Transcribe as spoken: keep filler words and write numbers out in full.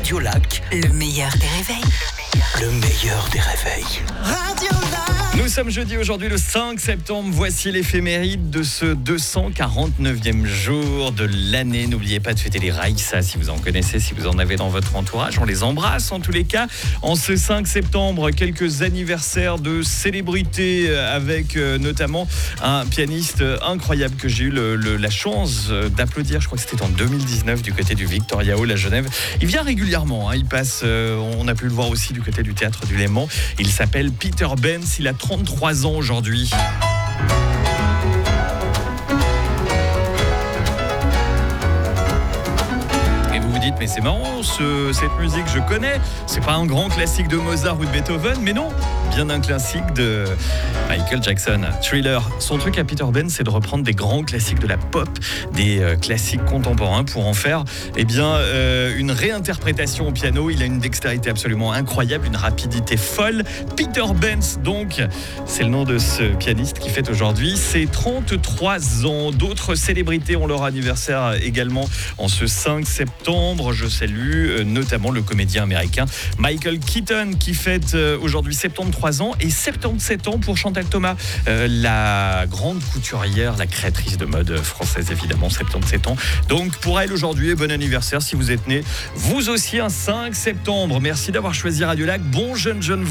Radiolac, le meilleur des réveils. le meilleur des réveils. Nous sommes jeudi aujourd'hui le cinq septembre, voici l'éphéméride de ce deux cent quarante-neuvième jour de l'année. N'oubliez pas de fêter les Raïssa si vous en connaissez, si vous en avez dans votre entourage. On les embrasse en tous les cas. En ce cinq septembre, quelques anniversaires de célébrités avec euh, notamment un pianiste incroyable que j'ai eu le, le, la chance d'applaudir. Je crois que c'était en deux mille dix-neuf du côté du Victoria Hall à Genève. Il vient régulièrement, hein, il passe, euh, on a pu le voir aussi du côté du théâtre du Léman. Il s'appelle Peter Benz, il a trente-trois ans aujourd'hui. Dites, mais c'est marrant, ce, cette musique je connais, c'est pas un grand classique de Mozart ou de Beethoven, mais non, bien un classique de Michael Jackson, Thriller. Son truc à Peter Benz, c'est de reprendre des grands classiques de la pop, des euh, classiques contemporains pour en faire eh bien, euh, une réinterprétation au piano. Il a une dextérité absolument incroyable, une rapidité folle. Peter Benz, donc, c'est le nom de ce pianiste qui fête aujourd'hui ses trente-trois ans. D'autres célébrités ont leur anniversaire également en ce cinq septembre. Je salue euh, notamment le comédien américain Michael Keaton qui fête euh, aujourd'hui soixante-treize ans et soixante-dix-sept ans pour Chantal Thomas, euh, la grande couturière, la créatrice de mode française évidemment, soixante-dix-sept ans. Donc pour elle aujourd'hui, bon anniversaire si vous êtes né vous aussi un cinq septembre. Merci d'avoir choisi Radiolac. Bon jeune jeune